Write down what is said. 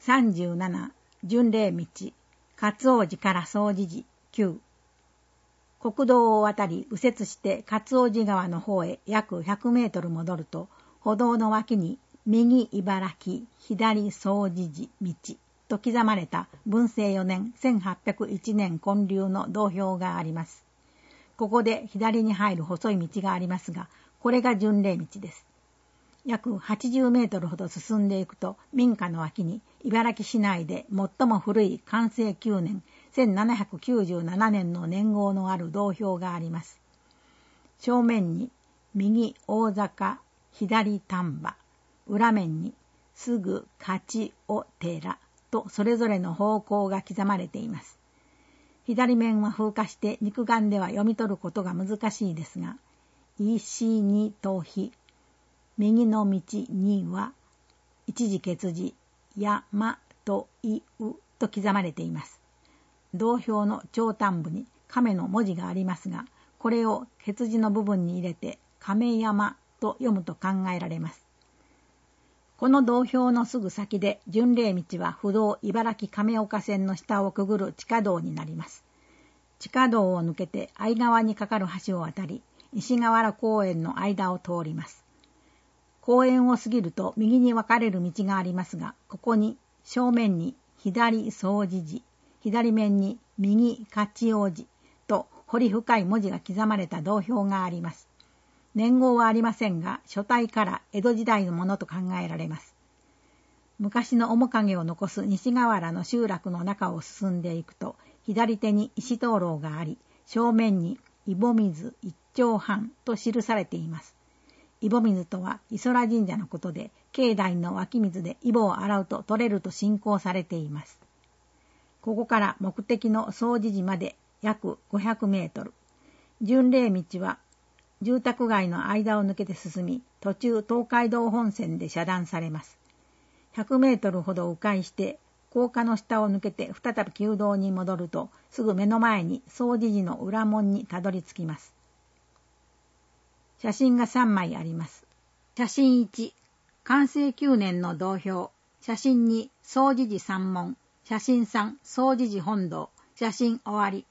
37巡礼道勝王寺から総持寺9。国道を渡り右折して勝王寺川の方へ約100メートル戻ると、歩道の脇に右茨城左総持寺道と刻まれた文政4年1801年建立の道標があります。ここで左に入る細い道がありますが、これが巡礼道です。約80メートルほど進んでいくと、民家の脇に茨城市内で最も古い寛政9年1797年の年号のある道標があります。正面に右大坂左丹波、裏面にすぐ勝尾寺とそれぞれの方向が刻まれています。左面は風化して肉眼では読み取ることが難しいですが、石にとひ、右の道には一字欠字、山というと刻まれています。道標の頂端部に亀の文字がありますが、これを欠字の部分に入れて亀山と読むと考えられます。この道標のすぐ先で巡礼道は不動茨城亀岡線の下をくぐる地下道になります。地下道を抜けて相川に架かる橋を渡り、石河原公園の間を通ります。公園を過ぎると右に分かれる道がありますが、ここに正面に左総持寺、左面に右勝王寺と彫り深い文字が刻まれた道標があります。年号はありませんが、初代から江戸時代のものと考えられます。昔の面影を残す西河原の集落の中を進んでいくと、左手に石灯籠があり、正面に井戸水一丁半と記されています。井戸水とは磯空神社のことで、境内の湧き水で井戸を洗うと取れると信仰されています。ここから目的の総持寺まで約500メートル。巡礼道は住宅街の間を抜けて進み、途中東海道本線で遮断されます。100メートルほど迂回して、高架の下を抜けて再び旧道に戻ると、すぐ目の前に総持寺の裏門にたどり着きます。写真が3枚あります。写真1、寛政9年の道標。写真2、総持寺三門。写真3、総持寺本堂。写真終わり。